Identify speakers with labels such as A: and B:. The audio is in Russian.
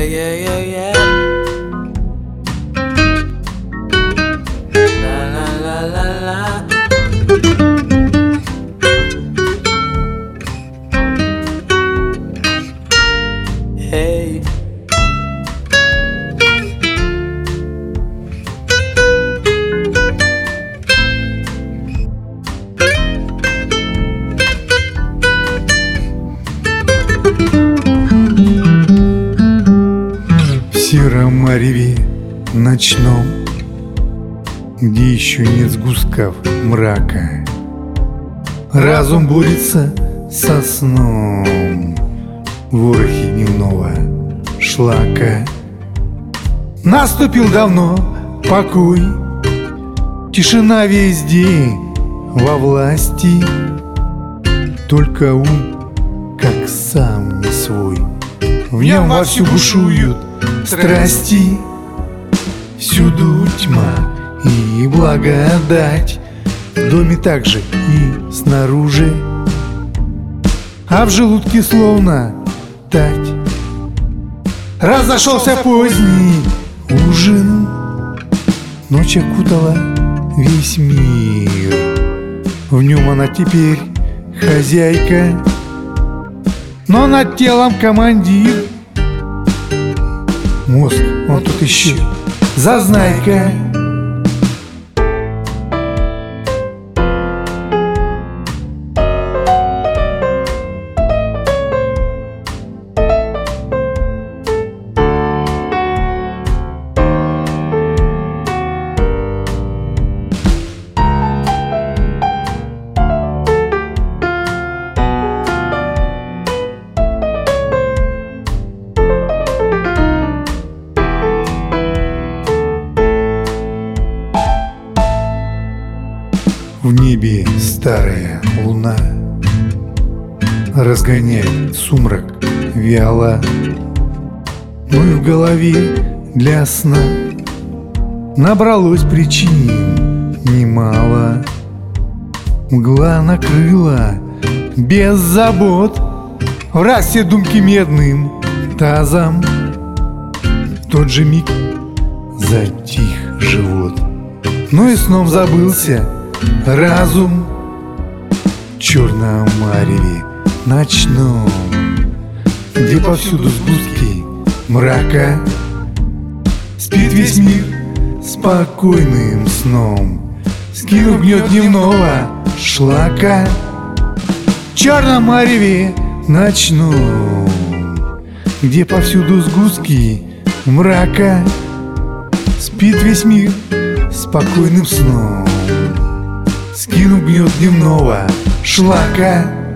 A: yeah, yeah, yeah. La la la la la. Hey.
B: В сером мареве ночном, где еще нет сгустков мрака, разум борется со сном в ворохе дневного шлака. Наступил давно покой, тишина везде во власти, только ум, как сам не свой, в нем вовсю бушуют страсти. Всюду тьма и благодать, в доме также и снаружи, а в желудке словно тать. Разошелся поздний ужин, ночь окутала весь мир. В нем она теперь хозяйка, но над телом командир. Мозг, он тут еще зазнайка. В небе старая луна разгоняет сумрак вяло, но и в голове для сна набралось причин немало. Мгла накрыла без забот, враз все думки медным тазом. В тот же миг затих живот, но и сном забылся разум. В черном мареве ночном, где повсюду сгустки мрака, спит весь мир спокойным сном, скинув гнет дневного шлака. В черном мареве ночном, где повсюду сгустки мрака, спит весь мир спокойным сном, скинув гнет дневного шлака.